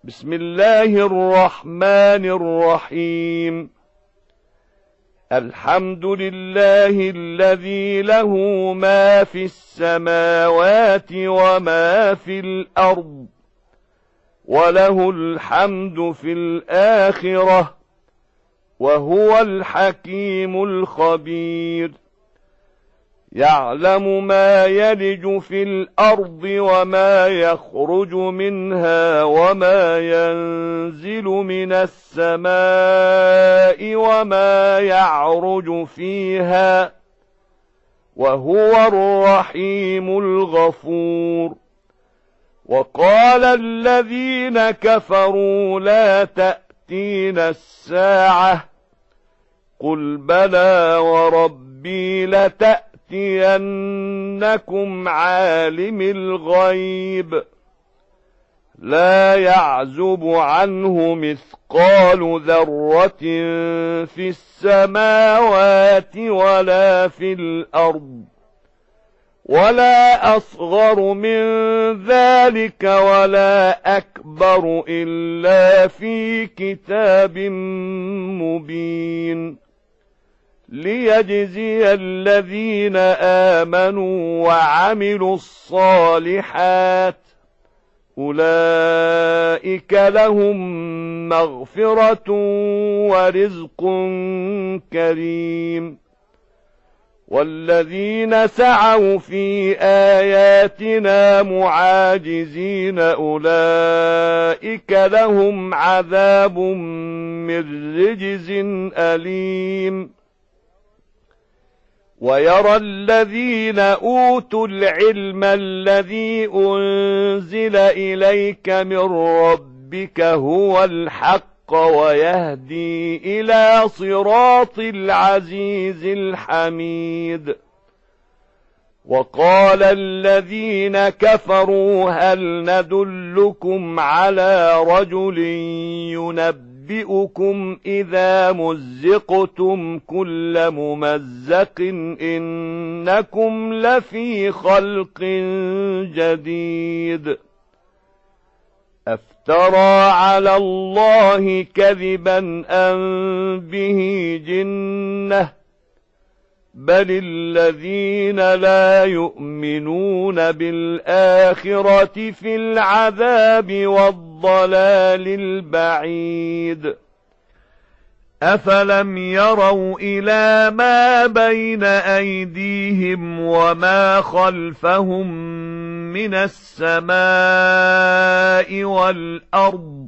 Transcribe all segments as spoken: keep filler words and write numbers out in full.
بسم الله الرحمن الرحيم. الحمد لله الذي له ما في السماوات وما في الأرض، وله الحمد في الآخرة، وهو الحكيم الخبير. يعلم ما يلج في الأرض وما يخرج منها وما ينزل من السماء وما يعرج فيها، وهو الرحيم الغفور. وقال الذين كفروا لا تأتينا الساعة، قل بلى وربي لتأتينكم يأتينكم عالم الغيب لا يعزب عنه مثقال ذرة في السماوات ولا في الأرض، ولا أصغر من ذلك ولا أكبر إلا في كتاب مبين، ليجزي الذين آمنوا وعملوا الصالحات أولئك لهم مغفرة ورزق كريم. والذين سعوا في آياتنا معاجزين أولئك لهم عذاب من رجز أليم. ويرى الذين أوتوا العلم الذي أنزل إليك من ربك هو الحق ويهدي إلى صراط العزيز الحميد. وقال الذين كفروا هل ندلكم على رجل ينبئ يُنَبِّئُكُمْ إِذَا مُزِّقْتُمْ كُلَّ مُمَزَّقٍ إِنَّكُمْ لَفِي خَلْقٍ جَدِيدٍ. أَفْتَرَى عَلَى اللَّهِ كَذِبًا أَمْ بِهِ جِنَّةٌ بَلِ الَّذِينَ لَا يُؤْمِنُونَ بِالْآخِرَةِ فِي الْعَذَابِ وَالضَّلَالِ الْبَعِيدِ. أَفَلَمْ يَرَوْا إِلَى مَا بَيْنَ أَيْدِيهِمْ وَمَا خَلْفَهُم مِّنَ السَّمَاءِ وَالْأَرْضِ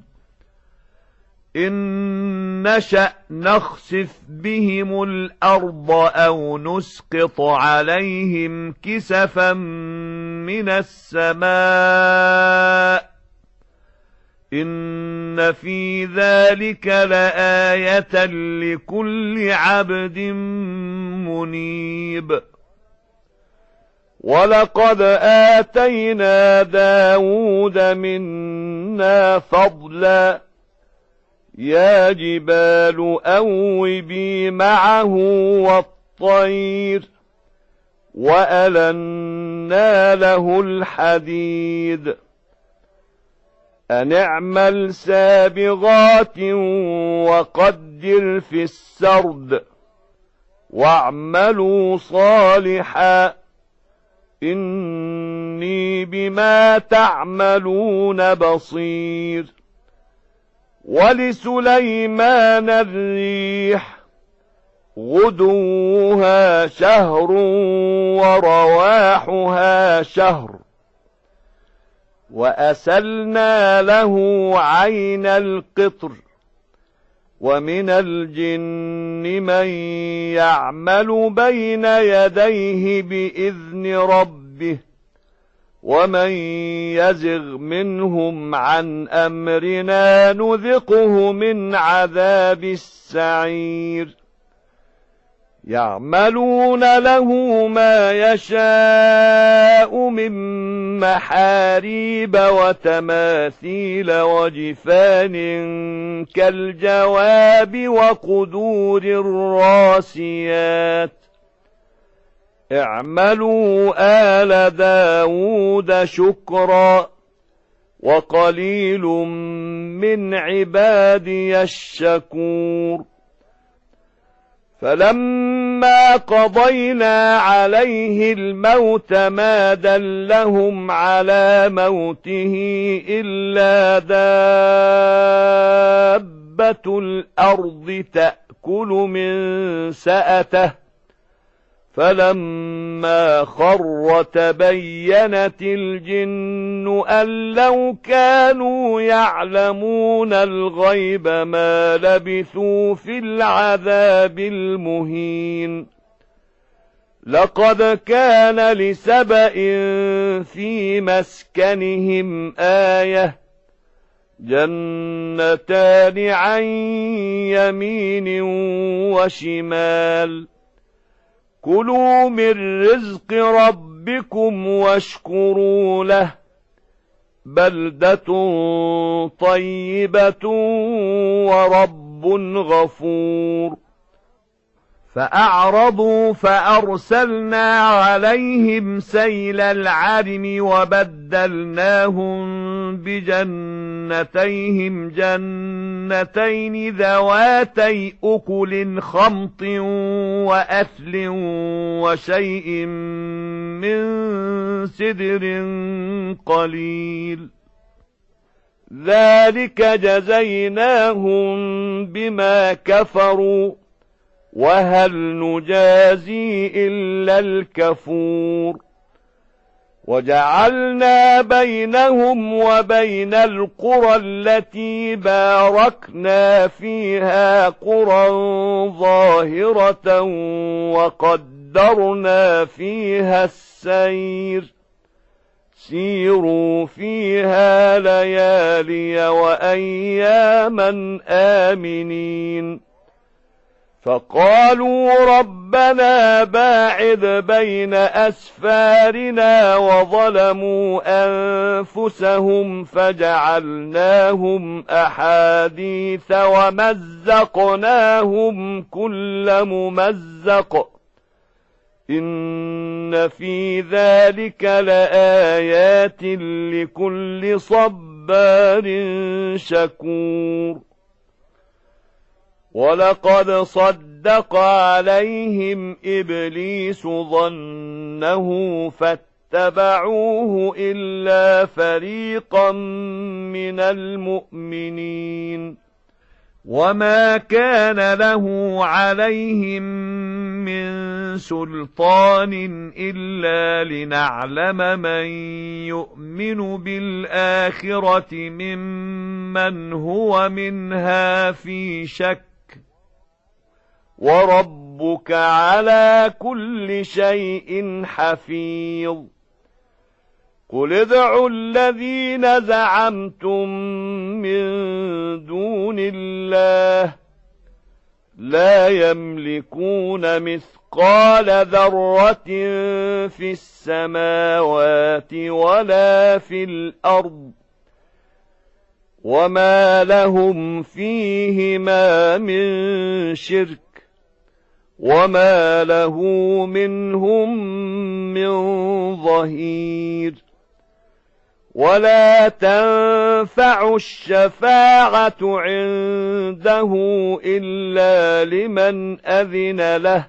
إِن نَّشَأْ نَخْسِفْ بِهِمُ الْأَرْضَ أَوْ نُسْقِطْ عَلَيْهِمْ كِسَفًا مِّنَ السَّمَاءِ إِنَّ فِي ذَلِكَ لَآيَةً لِكُلِّ عَبْدٍ مُنِيبٍ. وَلَقَدْ آتَيْنَا دَاوُودَ مِنَّا فَضْلًا يا جبال أوبي معه والطير وألنا له الحديد أن اعمل سابغات وقدر في السرد واعملوا صالحا إني بما تعملون بصير. ولسليمان الريح غدوها شهر ورواحها شهر وأسلنا له عين القطر ومن الجن من يعمل بين يديه بإذن ربه ومن يزغ منهم عن أمرنا نذقه من عذاب السعير. يعملون له ما يشاء من محاريب وتماثيل وجفان كالجواب وقدور الراسيات اعملوا آل داود شكرا وقليل من عبادي الشكور فلما قضينا عليه الموت ما دلهم على موته إلا دابة الأرض تأكل من سأته فلما خر تبينت الجن أن لو كانوا يعلمون الغيب ما لبثوا في العذاب المهين لقد كان لسبإ في مسكنهم آية جنتان عن يمين وشمال كلوا من رزق ربكم واشكروا له بلدة طيبة ورب غفور فأعرضوا فأرسلنا عليهم سيل العرم وبدلناهم بجنتيهم جنتين ذواتي أكل خمط وأثل وشيء من سدر قليل ذلك جزيناهم بما كفروا وهل نجازي إلا الكفور وجعلنا بينهم وبين القرى التي باركنا فيها قرى ظاهرة وقدرنا فيها السير سيروا فيها ليالي وأياما آمنين فقالوا ربنا باعد بين أسفارنا وظلموا أنفسهم فجعلناهم أحاديث ومزقناهم كل ممزق إن في ذلك لآيات لكل صبار شكور ولقد صدق عليهم إبليس ظنه فاتبعوه إلا فريقا من المؤمنين وما كان له عليهم من سلطان إلا لنعلم من يؤمن بالآخرة ممن هو منها في شك وربك على كل شيء حفيظ قل ادعوا الذين زعمتم من دون الله لا يملكون مثقال ذرة في السماوات ولا في الأرض وما لهم فيهما من شرك وما له منهم من ظهير ولا تنفع الشفاعة عنده إلا لمن أذن له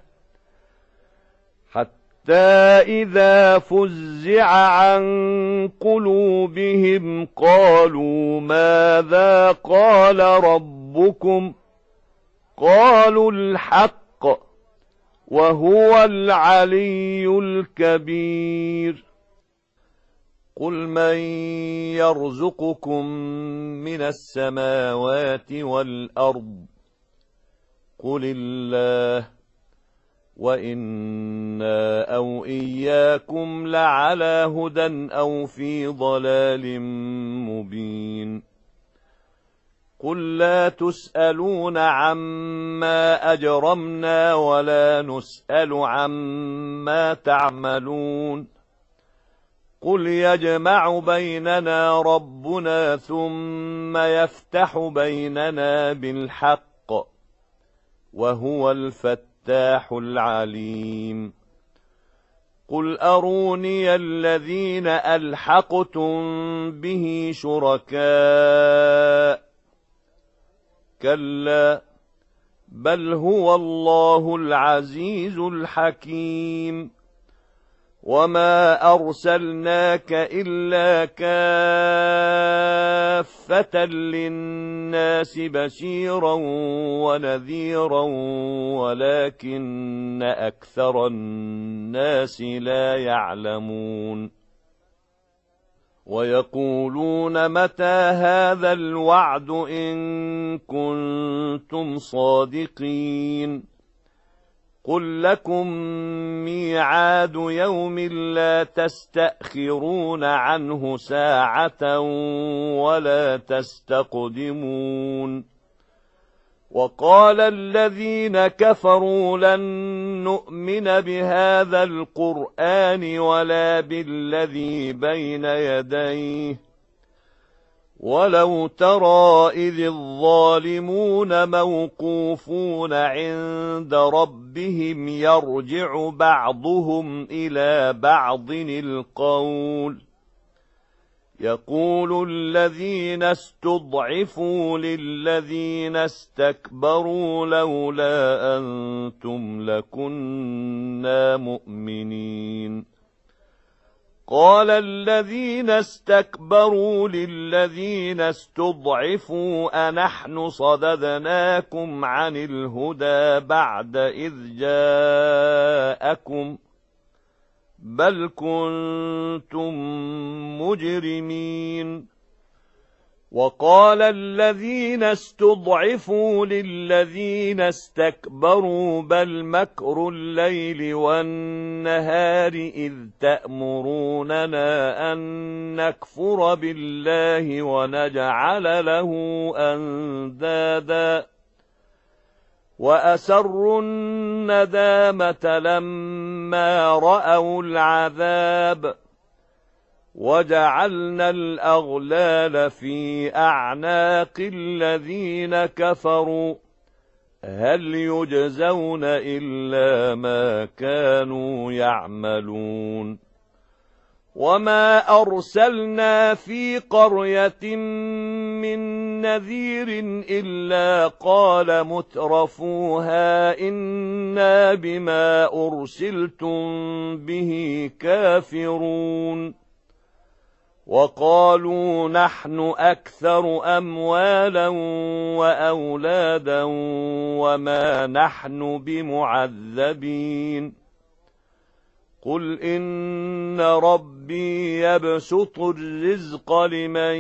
حتى إذا فزع عن قلوبهم قالوا ماذا قال ربكم قالوا الحق وهو العلي الكبير قل من يرزقكم من السماوات والأرض قل الله وإنا أو إياكم لعلى هدى أو في ضلال مبين قل لا تسألون عما أجرمنا ولا نسأل عما تعملون قل يجمع بيننا ربنا ثم يفتح بيننا بالحق وهو الفتاح العليم قل أروني الذين ألحقتم به شركاء كلا بل هو الله العزيز الحكيم وما أرسلناك إلا كافة للناس بشيرا ونذيرا ولكن أكثر الناس لا يعلمون ويقولون متى هذا الوعد إن كنتم صادقين قل لكم ميعاد يوم لا تستأخرون عنه ساعة ولا تستقدمون وقال الذين كفروا لن نؤمن بهذا القرآن ولا بالذي بين يديه ولو ترى إذ الظالمون موقوفون عند ربهم يرجع بعضهم إلى بعض القول يقول الذين استضعفوا للذين استكبروا لولا أنتم لكنا مؤمنين قال الذين استكبروا للذين استضعفوا أنحن صددناكم عن الهدى بعد إذ جاءكم بل كنتم مجرمين وقال الذين استضعفوا للذين استكبروا بل مكر الليل والنهار إذ تأمروننا أن نكفر بالله ونجعل له أندادا وأسروا الندامة لما رأوا العذاب وجعلنا الأغلال في أعناق الذين كفروا هل يجزون إلا ما كانوا يعملون وما أرسلنا في قرية من نذير إلا قال مترفوها إنا بما أرسلتم به كافرون وقالوا نحن أكثر أموالا وأولادا وما نحن بمعذبين قل إن ربي يبسط الرزق لمن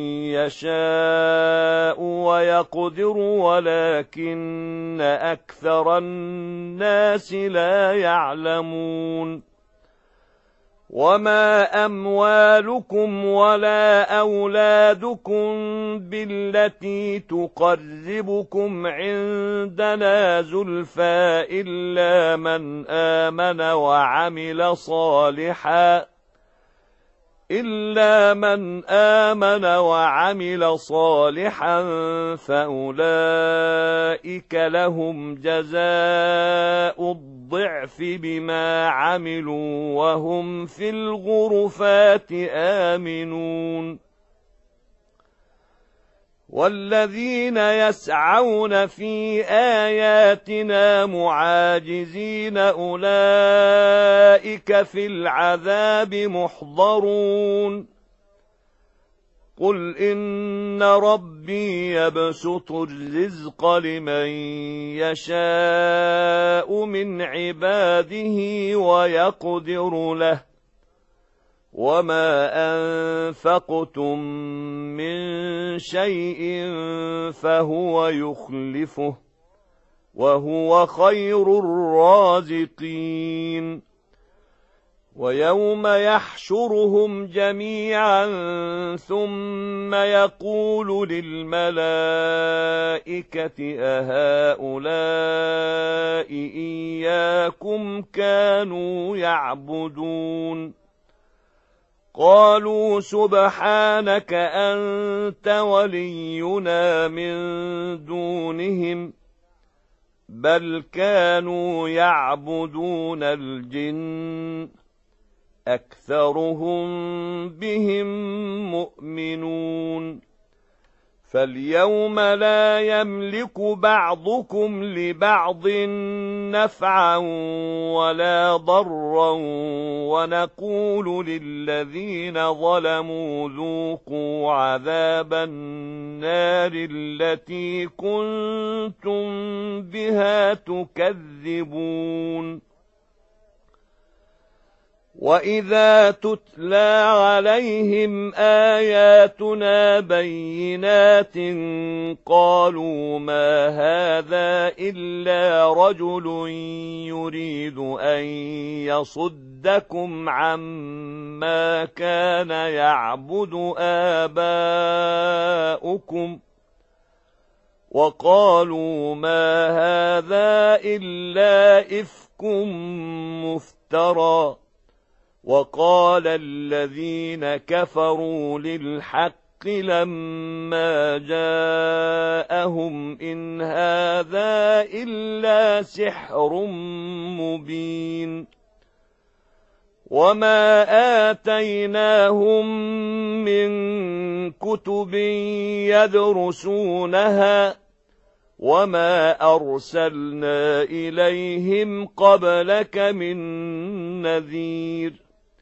يشاء ويقدر ولكن أكثر الناس لا يعلمون وما أموالكم ولا أولادكم بالتي تقربكم عندنا زلفى إلا من آمن وعمل صالحا إلا من آمن وعمل صالحا فأولئك لهم جزاء الضعف بما عملوا وهم في الغرفات آمنون والذين يسعون في آياتنا معاجزين أولئك في العذاب محضرون قل إن ربي يبسط الرزق لمن يشاء من عباده ويقدر له وما أنفقتم من شيء فهو يخلفه وهو خير الرازقين ويوم يحشرهم جميعا ثم يقول للملائكة أهؤلاء إياكم كانوا يعبدون قالوا سبحانك أنت ولينا من دونهم بل كانوا يعبدون الجن أكثرهم بهم مؤمنون فاليوم لا يملك بعضكم لبعض نفعا ولا ضرا ونقول للذين ظلموا ذوقوا عذاب النار التي كنتم بها تكذبون وَإِذَا تُتْلَى عَلَيْهِمْ آيَاتُنَا بَيِّنَاتٍ قَالُوا مَا هَذَا إِلَّا رَجُلٌ يُرِيدُ أَن يَصُدَّكُمْ عَمَّا كَانَ يَعْبُدُ آبَاؤُكُمْ وَقَالُوا مَا هَذَا إِلَّا إِفْكٌ مُفْتَرًى وَقَالَ الَّذِينَ كَفَرُوا لِلْحَقِّ لَمَّا جَاءَهُمْ إِنْ هَذَا إِلَّا سِحْرٌ مُبِينٌ وَمَا آتَيْنَاهُمْ مِنْ كُتُبٍ يَدْرُسُونَهَا وَمَا أَرْسَلْنَا إِلَيْهِمْ قَبْلَكَ مِنْ نَذِيرٍ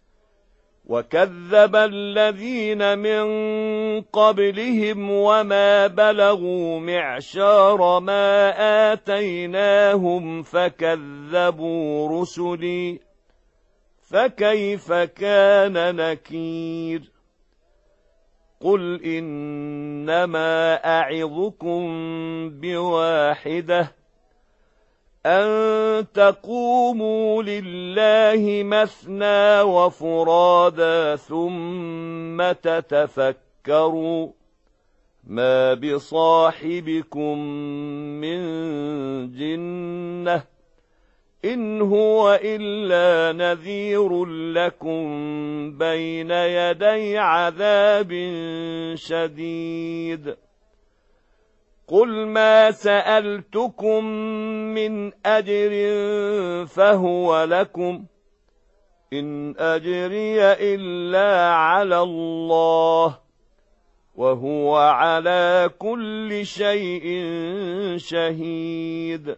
وَكَذَّبَ الَّذِينَ مِنْ قَبْلِهِمْ وَمَا بَلَغُوا مِعْشَارَ مَا آتَيْنَاهُمْ فَكَذَّبُوا رُسُلِي فَكَيْفَ كَانَ نَكِيرِ قُلْ إِنَّمَا أَعِظُكُمْ بِوَاحِدَةٍ أَن تَقُومُوا لِلَّهِ مَثْنَىٰ وَفُرَادَىٰ ثُمَّ تَتَفَكَّرُوا مَا بِصَاحِبِكُم مِّن جِنَّةٍ إِنْ هُوَ إِلَّا نَذِيرٌ لَكُمْ بَيْنَ يَدَيْ عَذَابٍ شَدِيدٍ قُلْ مَا سَأَلْتُكُم مِّنْ أَجْرٍ فَهُوَ لَكُمْ إِنْ أَجْرِيَ إِلَّا عَلَى اللَّهِ وَهُوَ عَلَى كُلِّ شَيْءٍ شَهِيدٌ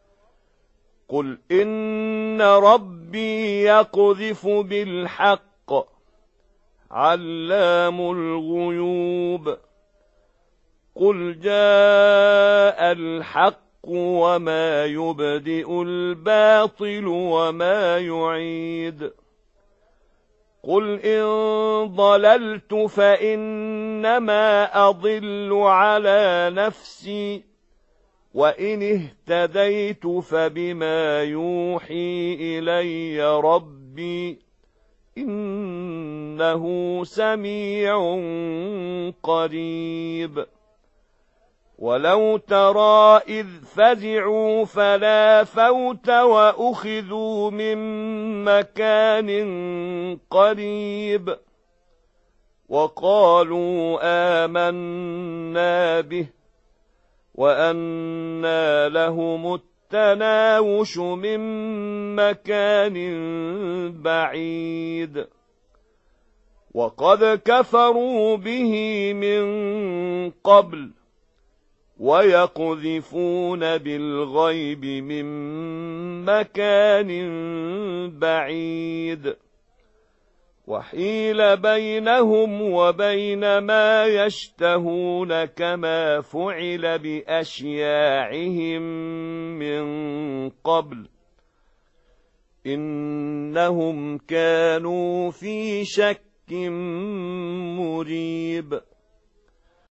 قُلْ إِنَّ رَبِّي يَقْذِفُ بِالْحَقِّ عَلَّامُ الْغُيُوبِ قُلْ جَاءَ الْحَقُّ وَمَا يُبْدِئُ الْبَاطِلُ وَمَا يُعِيدُ قُلْ إِن ضَلَلْتُ فَإِنَّمَا أَضِلُّ عَلَى نَفْسِي وَإِنِ اهْتَدَيْتُ فَبِمَا يُوحِي إِلَيَّ رَبِّي إِنَّهُ سَمِيعٌ قَرِيبٌ وَلَوْ تَرَىٰ إِذْ فَزِعُوا فَلَا فَوْتَ وَأُخِذُوا مِن مَّكَانٍ قَرِيبٍ وَقَالُوا آمَنَّا بِهِ وَأَنَّىٰ لَهُمُ التَّنَاوُشُ مِن مَّكَانٍ بَعِيدٍ وَقَدْ كَفَرُوا بِهِ مِن قَبْلُ وَيَقْذِفُونَ بِالْغَيْبِ مِن مَّكَانٍ بَعِيدٍ وَحِيلَ بَيْنَهُمْ وَبَيْنَ مَا يَشْتَهُونَ كَمَا فُعِلَ بِأَشْيَاعِهِم مِّن قَبْلُ إِنَّهُمْ كَانُوا فِي شَكٍّ مُّرِيبٍ